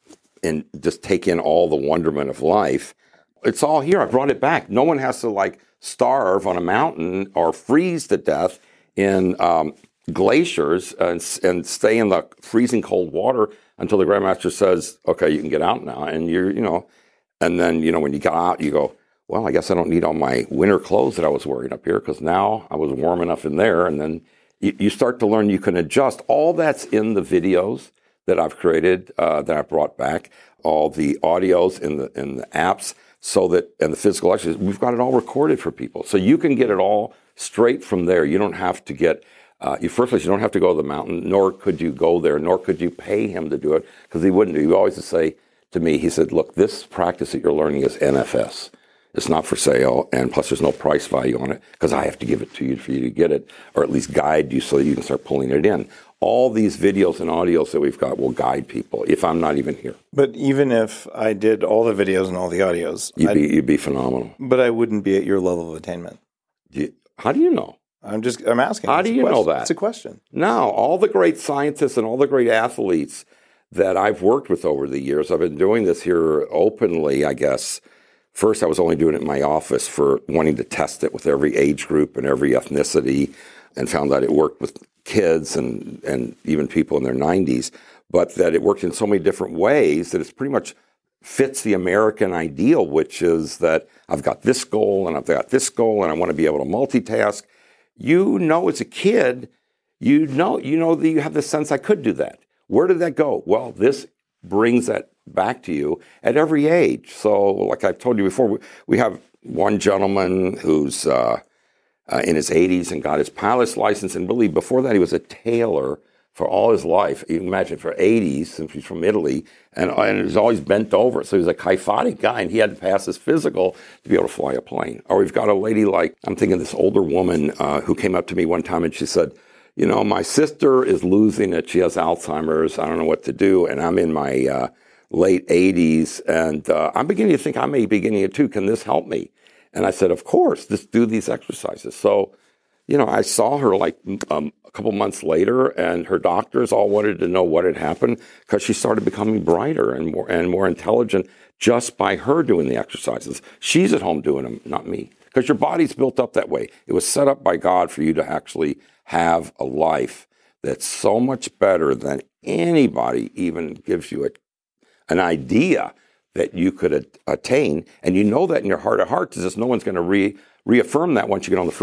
and just take in all the wonderment of life, it's all here. I brought it back. No one has to like starve on a mountain or freeze to death in um, glaciers and, and stay in the freezing cold water until the Grandmaster says, okay, you can get out now. And you're, you know, and then, you know, when you get out, you go, well, I guess I don't need all my winter clothes that I was wearing up here because now I was warm enough in there. And then you, you start to learn you can adjust. All that's in the videos that I've created, uh, that I brought back, all the audios in the in the apps, so that and the physical exercises, we've got it all recorded for people, so you can get it all straight from there. You don't have to get. Uh, you first place, you don't have to go to the mountain, nor could you go there, nor could you pay him to do it because he wouldn't. He always would say to me, he said, "Look, this practice that you're learning is N F S. It's not for sale, and plus there's no price value on it because I have to give it to you for you to get it, or at least guide you so that you can start pulling it in." All these videos and audios that we've got will guide people if I'm not even here. But even if I did all the videos and all the audios, You'd be, you'd be phenomenal. But I wouldn't be at your level of attainment. You, how do you know? I'm just, I'm asking. How It's do a you know question. that? It's a question. No, all the great scientists and all the great athletes that I've worked with over the years, I've been doing this here openly, I guess. First, I was only doing it in my office for wanting to test it with every age group and every ethnicity, and found that it worked with kids and, and even people in their nineties, but that it worked in so many different ways that it's pretty much fits the American ideal, which is that I've got this goal and I've got this goal and I want to be able to multitask. You know, as a kid, you know, you know that you have the sense I could do that. Where did that go? Well, this brings that back to you at every age. So like I've told you before, we, we have one gentleman who's uh, uh, in his eighties and got his pilot's license. And really, before that, he was a tailor for all his life. You can imagine for eighties, since he's from Italy, and, and he was always bent over. So he was a kyphotic guy, and he had to pass his physical to be able to fly a plane. Or we've got a lady like, I'm thinking this older woman uh, who came up to me one time and she said, you know, my sister is losing it. She has Alzheimer's. I don't know what to do. And I'm in my uh, late eighties, and uh, I'm beginning to think I may be getting it too. Can this help me? And I said, of course, just do these exercises. So, you know, I saw her like um, a couple months later, and her doctors all wanted to know what had happened because she started becoming brighter and more and more intelligent just by her doing the exercises. She's at home doing them, not me, because your body's built up that way. It was set up by God for you to actually have a life that's so much better than anybody even gives you a, an idea that you could a- attain. And you know that in your heart of hearts, is just no one's going to re- reaffirm that once you get on the freeway.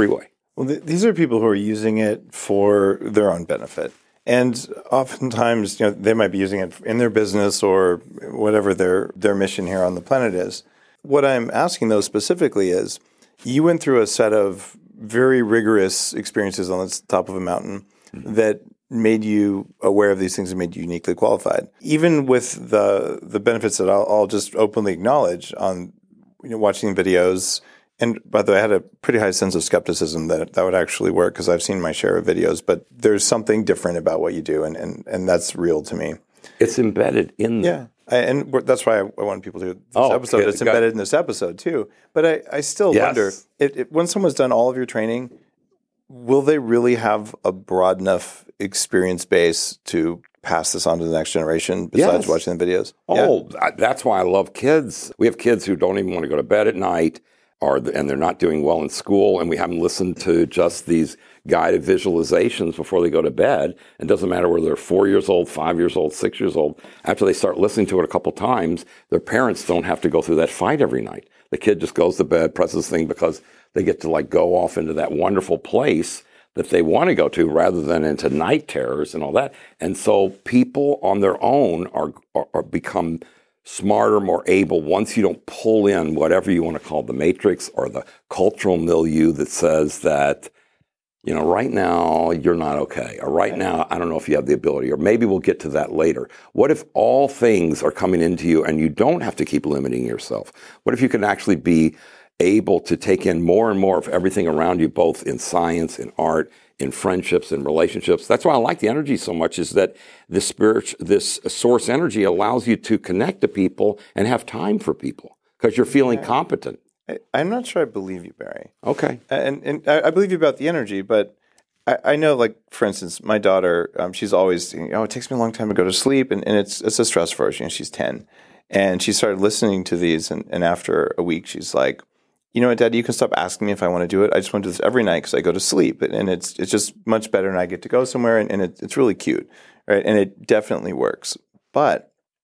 Well, th- these are people who are using it for their own benefit. And oftentimes, you know, they might be using it in their business or whatever their, their mission here on the planet is. What I'm asking, though, specifically is, you went through a set of very rigorous experiences on the top of a mountain mm-hmm. that made you aware of these things and made you uniquely qualified. Even with the the benefits that I'll, I'll just openly acknowledge on, you know, watching videos. And by the way, I had a pretty high sense of skepticism that that would actually work because I've seen my share of videos, but there's something different about what you do, and, and, and that's real to me. It's embedded in Yeah. I, and that's why I, I want people to do this oh, episode. Okay. It's embedded in this episode, too. But I, I still yes. wonder, it, it, when someone's done all of your training, will they really have a broad enough experience base to pass this on to the next generation besides yes. watching the videos? Oh, yeah. That's why I love kids. We have kids who don't even want to go to bed at night, or and they're not doing well in school, and we have them listen to just these guided visualizations before they go to bed. It doesn't matter whether they're four years old, five years old, six years old. After they start listening to it a couple times, their parents don't have to go through that fight every night. The kid just goes to bed, presses the thing, because they get to like go off into that wonderful place that they want to go to rather than into night terrors and all that. And so people on their own are, are, are become smarter, more able once you don't pull in whatever you want to call the matrix or the cultural milieu that says that, you know, right now you're not okay, or right now I don't know if you have the ability, or maybe we'll get to that later. What if all things are coming into you and you don't have to keep limiting yourself? What if you can actually be able to take in more and more of everything around you, both in science, in art, in friendships, in relationships? That's why I like the energy so much, is that this spirit, this source energy allows you to connect to people and have time for people because you're feeling yeah. competent. I, I'm not sure I believe you, Barry. Okay. And and I, I believe you about the energy, but I, I know, like, for instance, my daughter, um, she's always, you know, it takes me a long time to go to sleep, and, and it's it's a stress for her. You know, she's ten. And she started listening to these, and, and after a week, she's like, you know what, Dad, you can stop asking me if I want to do it. I just want to do this every night because I go to sleep. And it's it's just much better, and I get to go somewhere, and, and it, it's really cute, right? And it definitely works. But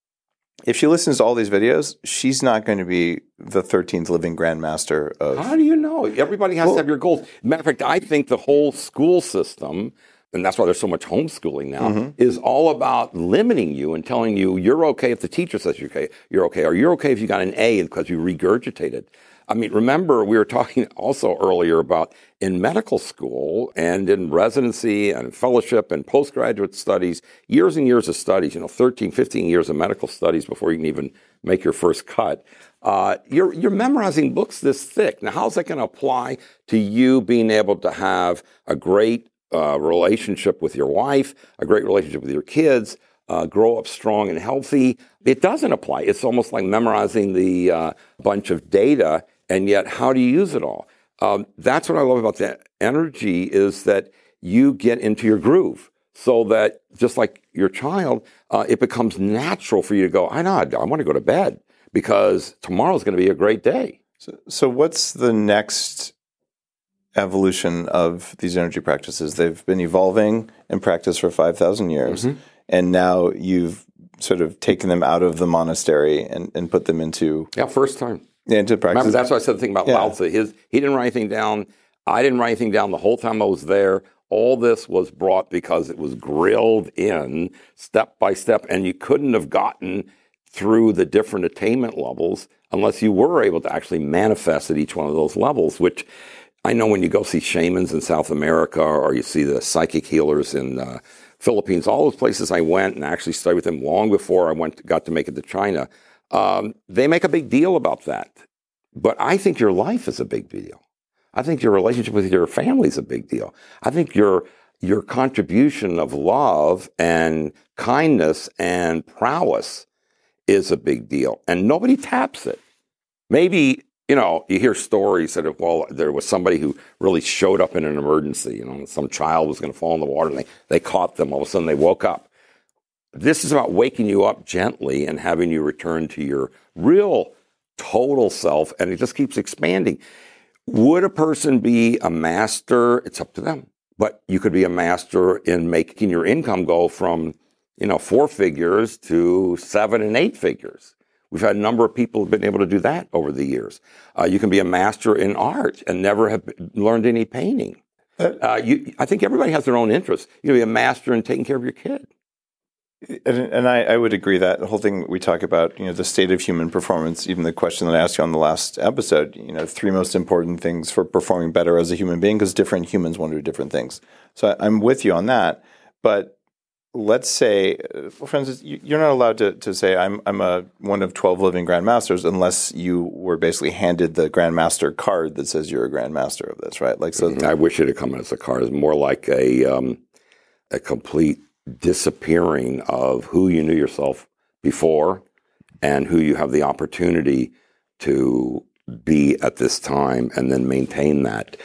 if she listens to all these videos, she's not going to be the thirteenth living grandmaster of... How do you know? Everybody has well, to have your goals. Matter of fact, I think the whole school system, and that's why there's so much homeschooling now, mm-hmm. is all about limiting you and telling you you're okay if the teacher says you're okay, you're okay, or you're okay if you got an A because you regurgitated. I mean, remember, we were talking also earlier about in medical school and in residency and fellowship and postgraduate studies, years and years of studies, you know, thirteen, fifteen years of medical studies before you can even make your first cut. Uh, you're, you're memorizing books this thick. Now, how's that going to apply to you being able to have a great uh, relationship with your wife, a great relationship with your kids, Uh, grow up strong and healthy? It doesn't apply. It's almost like memorizing the uh, bunch of data, and yet how do you use it all? Um, that's what I love about the energy, is that you get into your groove, so that just like your child, uh, it becomes natural for you to go, I know, I want to go to bed because tomorrow's going to be a great day. So, so what's the next evolution of these energy practices? They've been evolving in practice for five thousand years. Mm-hmm. And now you've sort of taken them out of the monastery and, and put them into... Yeah, first time. Yeah, into practice. Remember, that's what I said the thing about yeah. Lao Tzu. His, he didn't write anything down. I didn't write anything down the whole time I was there. All this was brought because it was grilled in step by step, and you couldn't have gotten through the different attainment levels unless you were able to actually manifest at each one of those levels, which I know when you go see shamans in South America, or you see the psychic healers in... Uh, Philippines, all those places I went and actually studied with them long before I went got to make it to China, um, they make a big deal about that. But I think your life is a big deal. I think your relationship with your family is a big deal. I think your your contribution of love and kindness and prowess is a big deal. And nobody taps it. Maybe, you know, you hear stories that, well, there was somebody who really showed up in an emergency. You know, some child was going to fall in the water, and they, they caught them. All of a sudden, they woke up. This is about waking you up gently and having you return to your real total self, and it just keeps expanding. Would a person be a master? It's up to them. But you could be a master in making your income go from, you know, four figures to seven and eight figures. We've had a number of people who've been able to do that over the years. Uh, you can be a master in art and never have learned any painting. Uh, you, I think everybody has their own interests. You know, be a master in taking care of your kid. And, and I, I would agree that the whole thing we talk about, you know, the state of human performance, even the question that I asked you on the last episode, you know, three most important things for performing better as a human being, because different humans want to do different things. So I, I'm with you on that. But let's say, uh, well, for instance, you, you're not allowed to, to say I'm I'm a one of twelve living grandmasters unless you were basically handed the grandmaster card that says you're a grandmaster of this, right? Like, so I wish it had come as a card. It's more like a um, a complete disappearing of who you knew yourself before and who you have the opportunity to be at this time, and then maintain that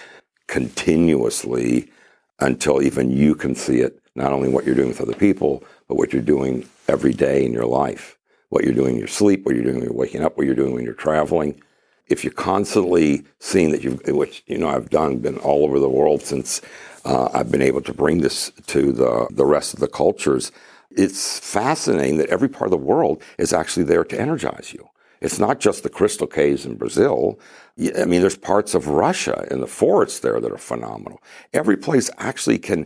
continuously until even you can see it, not only what you're doing with other people, but what you're doing every day in your life, what you're doing in your sleep, what you're doing when you're waking up, what you're doing when you're traveling. If you're constantly seeing that you've, which, you know, I've done, been all over the world since uh, I've been able to bring this to the, the rest of the cultures, it's fascinating that every part of the world is actually there to energize you. It's not just the crystal caves in Brazil. I mean, there's parts of Russia and the forests there that are phenomenal. Every place actually can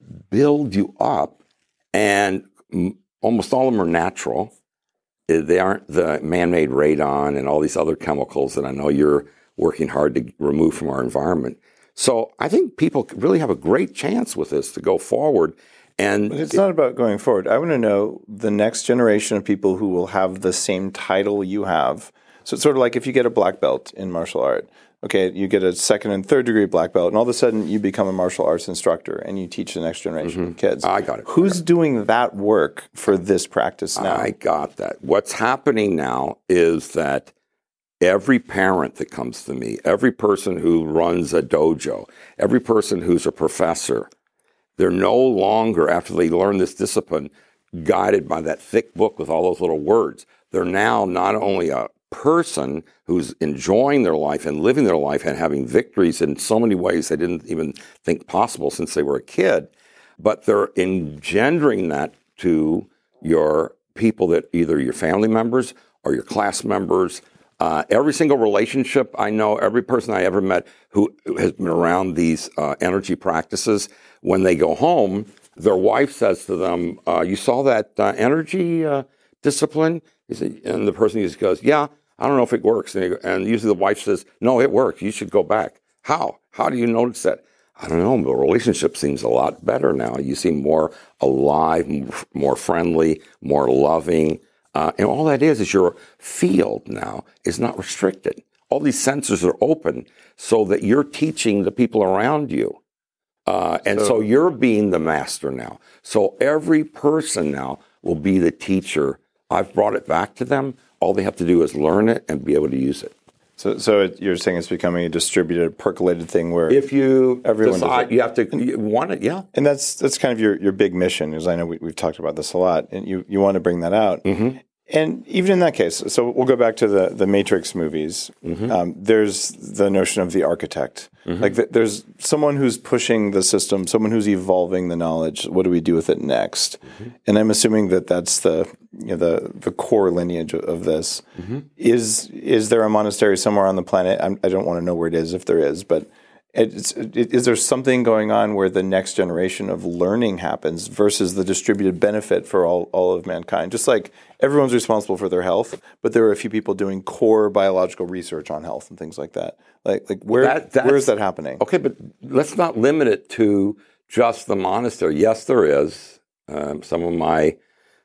build you up, and m- almost all of them are natural. They aren't the man-made radon and all these other chemicals that I know you're working hard to remove from our environment. So I think people really have a great chance with this to go forward. And but it's it, not about going forward. I want to know the next generation of people who will have the same title you have. So it's sort of like if you get a black belt in martial art. Okay, you get a second and third degree black belt, and all of a sudden you become a martial arts instructor and you teach the next generation mm-hmm. of kids. I got it. Who's got it. doing that work for this practice now? I got that. What's happening now is that every parent that comes to me, every person who runs a dojo, every person who's a professor, they're no longer, after they learn this discipline, guided by that thick book with all those little words. They're now not only a person who's enjoying their life and living their life and having victories in so many ways they didn't even think possible since they were a kid, but they're engendering that to your people, that either your family members or your class members. Uh, every single relationship I know, every person I ever met who has been around these uh, energy practices, when they go home, their wife says to them, uh, you saw that uh, energy uh, discipline? He said, and the person just goes, yeah, I don't know if it works. And, go, and usually the wife says, no, it works. You should go back. How? How do you notice that? I don't know. The relationship seems a lot better now. You seem more alive, more friendly, more loving. Uh, and all that is, is your field now is not restricted. All these sensors are open so that you're teaching the people around you. Uh, and so, so you're being the master now. So every person now will be the teacher. I've brought it back to them. All they have to do is learn it and be able to use it. So, so it, you're saying it's becoming a distributed, percolated thing where if you everyone decide, you have to you want it, yeah. And that's that's kind of your, your big mission, because I know we, we've talked about this a lot, and you, you want to bring that out. Mm-hmm. And even in that case, so we'll go back to the, the Matrix movies. Mm-hmm. Um, there's the notion of the architect. Mm-hmm. Like the, there's someone who's pushing the system, someone who's evolving the knowledge. What do we do with it next? Mm-hmm. And I'm assuming that that's the you know, the the core lineage of this. Mm-hmm. Is is there a monastery somewhere on the planet? I'm, I don't want to know where it is, if there is, but it's, it, is there something going on where the next generation of learning happens versus the distributed benefit for all, all of mankind? Just like everyone's responsible for their health, but there are a few people doing core biological research on health and things like that. Like, like where that, where is that happening? Okay, but let's not limit it to just the monastery. Yes, there is. Um, some of my,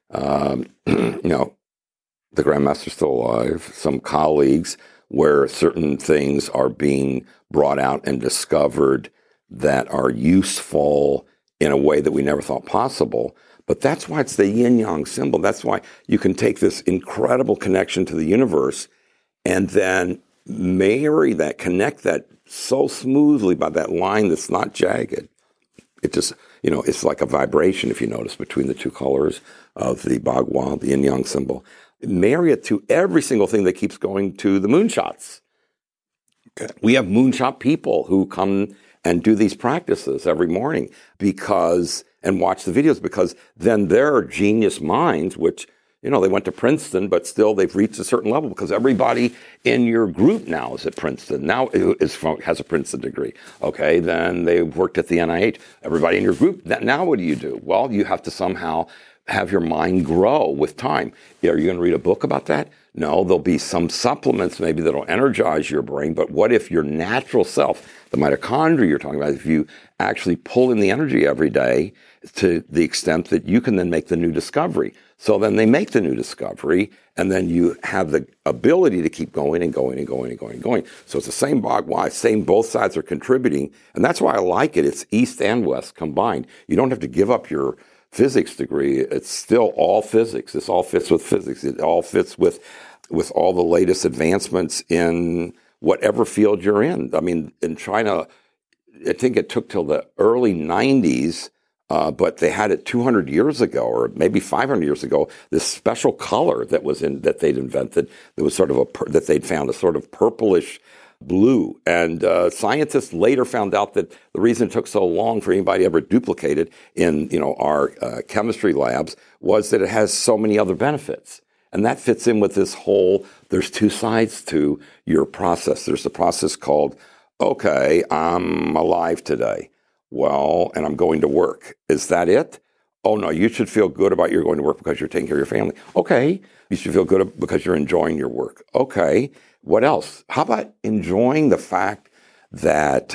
um, you know, the Grandmaster's still alive, some colleagues, where certain things are being brought out and discovered that are useful in a way that we never thought possible. But that's why it's the yin-yang symbol. That's why you can take this incredible connection to the universe and then marry that, connect that so smoothly by that line that's not jagged. It just, you know, it's like a vibration, if you notice, between the two colors of the Bagua, the yin-yang symbol. Marry it to every single thing that keeps going to the moonshots. Okay. We have moonshot people who come and do these practices every morning because, and watch the videos, because then their genius minds, which You know, they went to Princeton, but still they've reached a certain level because everybody in your group now is at Princeton. Now is from, has a Princeton degree. Okay, then they've worked at the N I H. Everybody in your group, that, now what do you do? Well, you have to somehow have your mind grow with time. Are you going to read a book about that? No, there'll be some supplements maybe that'll energize your brain, but what if your natural self, the mitochondria you're talking about, if you actually pull in the energy every day to the extent that you can then make the new discovery. So then they make the new discovery, and then you have the ability to keep going and going and going and going and going. So it's the same bog why, same both sides are contributing, and that's why I like it. It's East and West combined. You don't have to give up your physics degree. It's still all physics. This all fits with physics. It all fits with with all the latest advancements in whatever field you're in. I mean, in China, I think it took till the early nineties, uh, but they had it two hundred years ago, or maybe five hundred years ago, this special color that was in that they'd invented. That was sort of a that they'd found a sort of purplish blue. And uh, scientists later found out that the reason it took so long for anybody to ever duplicate it in, you know, our uh, chemistry labs was that it has so many other benefits. And that fits in with this whole, there's two sides to your process. There's the process called, okay, I'm alive today. Well, and I'm going to work. Is that it? Oh, no, you should feel good about you're going to work because you're taking care of your family. Okay. You should feel good because you're enjoying your work. Okay. What else? How about enjoying the fact that,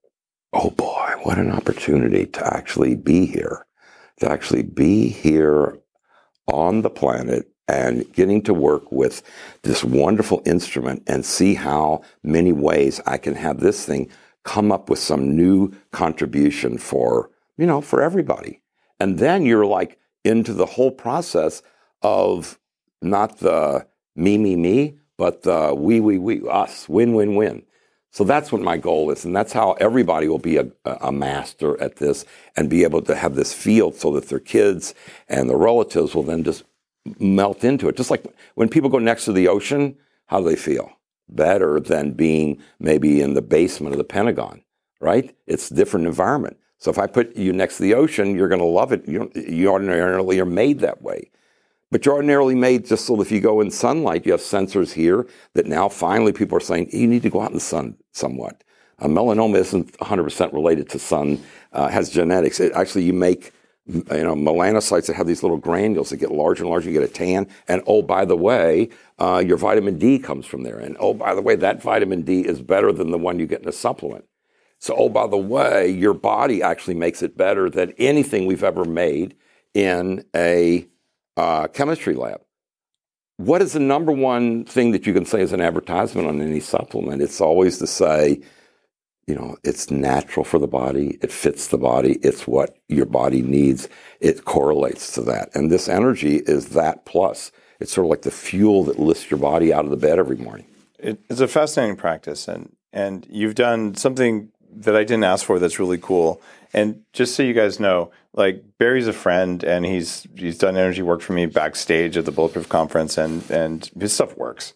oh boy, what an opportunity to actually be here, to actually be here on the planet and getting to work with this wonderful instrument and see how many ways I can have this thing come up with some new contribution for, you know, for everybody. And then you're like into the whole process of not the me, me, me, but the we, we, we, us, win, win, win. So that's what my goal is. And that's how everybody will be a, a master at this and be able to have this field so that their kids and their relatives will then just melt into it. Just like when people go next to the ocean, how do they feel? Better than being maybe in the basement of the Pentagon, right? It's a different environment. So if I put you next to the ocean, you're going to love it. You, you ordinarily are made that way. But you're ordinarily made just so that if you go in sunlight, you have sensors here that now finally people are saying, you need to go out in the sun somewhat. Uh, melanoma isn't one hundred percent related to sun, uh, has genetics. It, actually, you make you know melanocytes that have these little granules that get larger and larger, you get a tan. And oh, by the way, uh, your vitamin D comes from there. And oh, by the way, that vitamin D is better than the one you get in a supplement. So, oh, by the way, your body actually makes it better than anything we've ever made in a Uh, chemistry lab. What is the number one thing that you can say as an advertisement on any supplement? It's always to say, you know, it's natural for the body. It fits the body. It's what your body needs. It correlates to that. And this energy is that plus. It's sort of like the fuel that lifts your body out of the bed every morning. It, it's a fascinating practice. And, and you've done something that I didn't ask for that's really cool. And just so you guys know, like Barry's a friend, and he's he's done energy work for me backstage at the Bulletproof conference, and and his stuff works.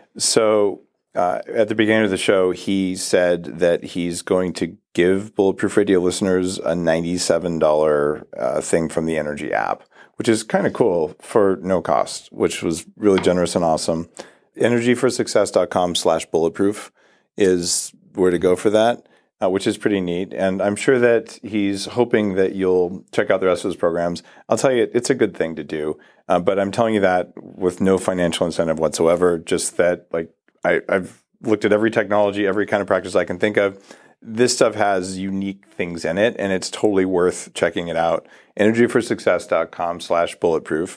So uh, at the beginning of the show, he said that he's going to give Bulletproof Radio listeners a ninety-seven dollars uh, thing from the Energy app, which is kind of cool for no cost, which was really generous and awesome. energy for success dot com slash bulletproof is where to go for that. Uh, which is pretty neat. And I'm sure that he's hoping that you'll check out the rest of his programs. I'll tell you, it's a good thing to do. Uh, but I'm telling you that with no financial incentive whatsoever, just that like I, I've looked at every technology, every kind of practice I can think of. This stuff has unique things in it, and it's totally worth checking it out. energy for success dot com slash bulletproof.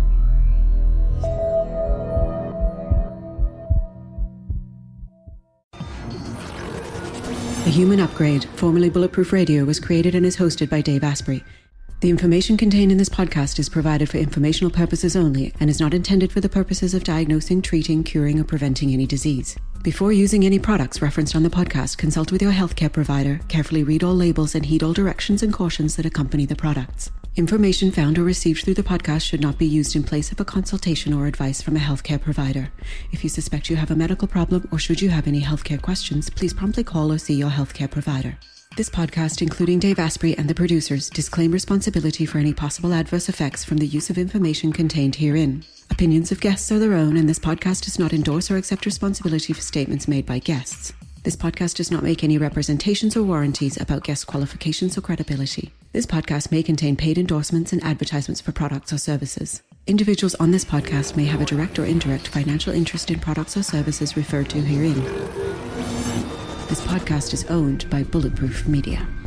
The Human Upgrade, formerly Bulletproof Radio, was created and is hosted by Dave Asprey. The information contained in this podcast is provided for informational purposes only and is not intended for the purposes of diagnosing, treating, curing, or preventing any disease. Before using any products referenced on the podcast, consult with your healthcare provider, carefully read all labels, and heed all directions and cautions that accompany the products. Information found or received through the podcast should not be used in place of a consultation or advice from a healthcare provider. If you suspect you have a medical problem or should you have any healthcare questions, please promptly call or see your healthcare provider. This podcast, including Dave Asprey and the producers, disclaim responsibility for any possible adverse effects from the use of information contained herein. Opinions of guests are their own, and this podcast does not endorse or accept responsibility for statements made by guests. This podcast does not make any representations or warranties about guest qualifications or credibility. This podcast may contain paid endorsements and advertisements for products or services. Individuals on this podcast may have a direct or indirect financial interest in products or services referred to herein. This podcast is owned by Bulletproof Media.